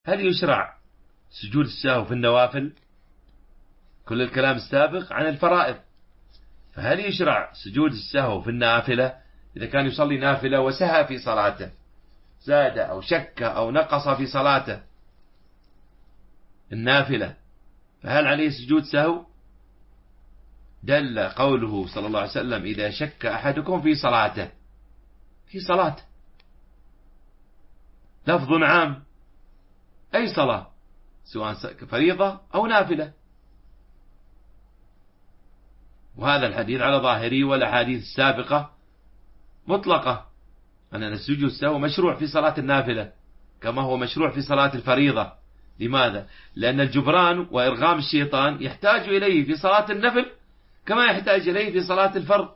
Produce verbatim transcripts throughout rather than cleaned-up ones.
هل يشرع سجود السهو في النوافل؟ كل الكلام السابق عن الفرائض، فهل يشرع سجود السهو في النافلة؟ إذا كان يصلي نافلة وسهى في صلاته، زاد أو شك أو نقص في صلاته النافلة، فهل عليه سجود سهو؟ دل قوله صلى الله عليه وسلم: إذا شك أحدكم في صلاته، في صلاته، لفظ عام، أي صلاة سواء فريضة أو نافلة. وهذا الحديث على ظاهره والأحاديث السابقة مطلقة أن السجود السهو مشروع في صلاة النافلة كما هو مشروع في صلاة الفريضة. لماذا؟ لأن الجبران وإرغام الشيطان يحتاج إليه في صلاة النفل كما يحتاج إليه في صلاة الفرض.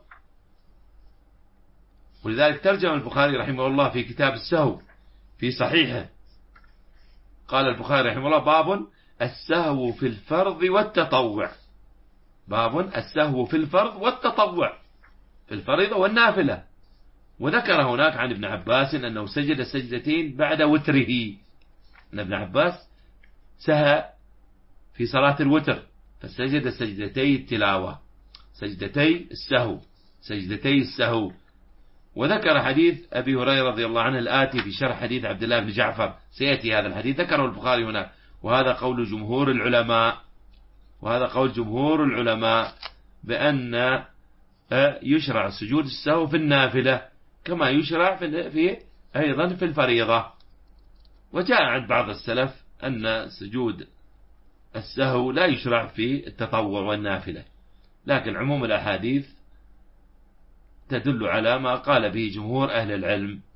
ولذلك ترجم البخاري رحمه الله في كتاب السهو في صحيحه، قال البخاري رحمه الله: باب السهو في الفرض والتطوع. باب السهو في الفرض والتطوع، في الفريضة والنافلة. وذكر هناك عن ابن عباس أنه سجد سجدتين بعد وتره، أن ابن عباس سهى في صلاة الوتر فسجد سجدتي التلاوة، سجدتي السهو، سجدتي السهو. وذكر حديث أبي هريرة رضي الله عنه الآتي في شرح حديث عبد الله بن جعفر، سيأتي هذا الحديث، ذكره البخاري هنا. وهذا قول جمهور العلماء، وهذا قول جمهور العلماء بأن يشرع سجود السهو في النافلة كما يشرع في أيضا في الفريضة. وجاء عند بعض السلف أن سجود السهو لا يشرع في التطوع والنافلة، لكن عموم الأحاديث تدل على ما قال به جمهور أهل العلم